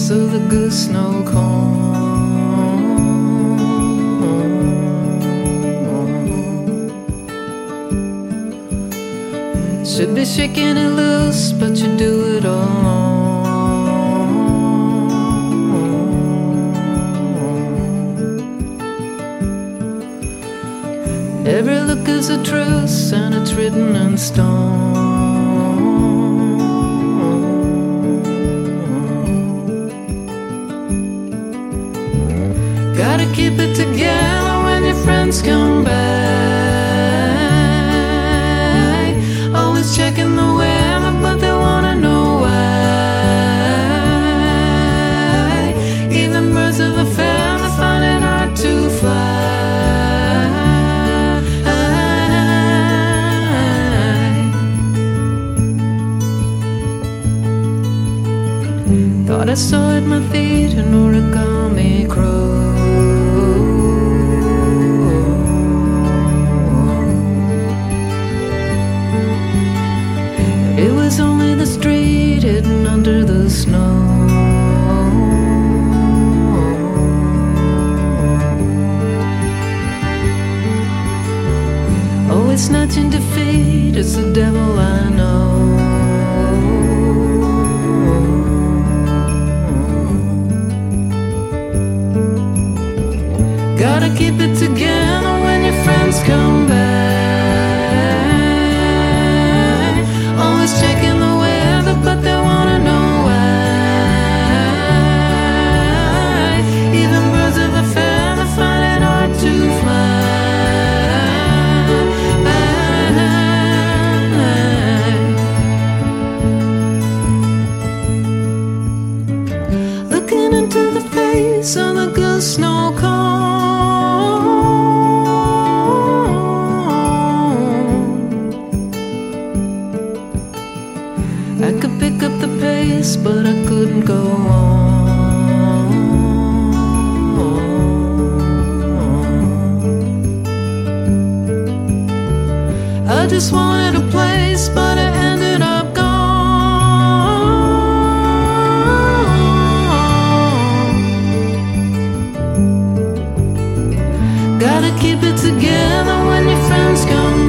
face of the good snow cone. Should be shaking it loose, but you do it alone. Every look is a truce, and it's written in stone. Gotta keep it together when your friends come back. Always checking the weather, but they wanna know why. Even birds of a feather find it hard to fly. Thought I saw at my feet an origami crow. It was only the street hidden under the snow. Always snatching defeat, it's the devil I know. Gotta keep it together when your friends come back. Always checking the weather, but they wanna know why. Even birds of a feather find it hard to fly. Looking into the face of the good snow cone. I could pick up the pace, but I couldn't go on. I just wanted a place, but I ended up gone. Gotta keep it together when your friends come